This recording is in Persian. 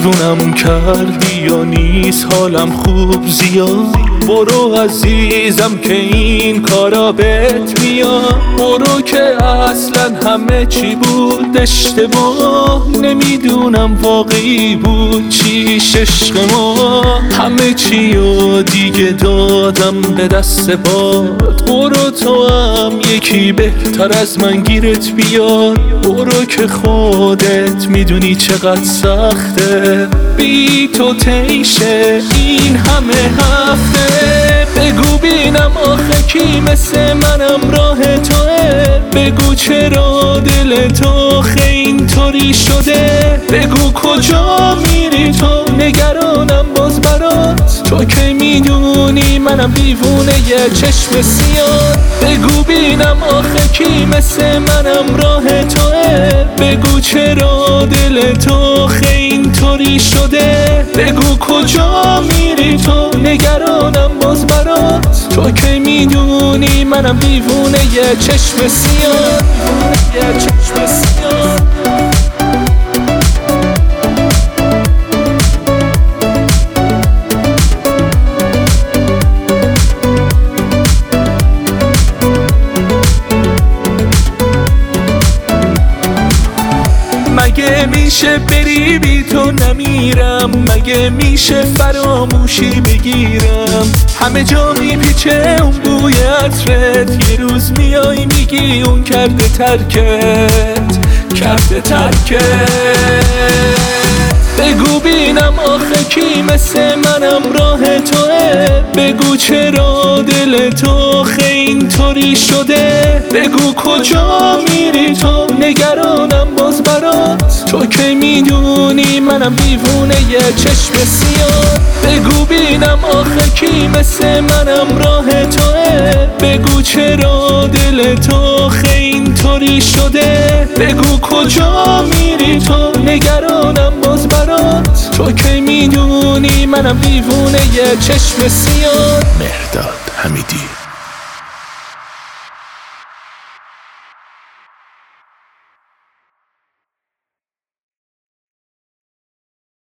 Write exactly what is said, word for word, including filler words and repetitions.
دیوونم کردی یا نیست حالم خوب زیاد؟ برو عزیزم که این کارا بهت میاد. برو که اصلا همه چی بود اشتباه، نمیدونم واقعی بود چیش عشق ما. همه چی و دیگه دادم به دست باد. برو تو هم یکی بهتر از من گیرت بیاد. برو که خودت میدونی چقدر سخته بی تو تیشه این همه هفته. بگو بینم آخه کی مثل منم راه توه؟ بگو چرا دل تو اینطوری شده؟ بگو کجا میری تو؟ نگرانم باز برات، تو که میدونی منم دیوونه یه چشم سیاه. بگو بینم آخه کی مثل منم راه توه؟ بگو چرا دل تو اینطوری شده؟ بگو کجا میری تو؟ نگرانم باز برات، تو که میدونی منم دیوونه یه چشم سیاه. یه چشم سیاه. مگه میشه بری بی تو نمیرم؟ مگه میشه فراموشی بگیرم؟ همه جا میپیچه اون بوی عطرت، یه روز میای میگی اون کرده ترکت، کرده ترکت. بگو بینم آخه کی مثل منم راه توه؟ بگو چرا دل تو اینطوری شده؟ بگو کجا میری تو؟ نگرانم باز برات، تو که میدونی منم دیوونه یه چشم سیاه. بگو بینم آخه کی مثل منم راه توه؟ بگو چرا دل تو اینطوری شده؟ بگو کجا میری تو؟ نگرانم باز برات، تو که میدونی منم دیوونه یه چشم سیاه. مهرداد حمیدی.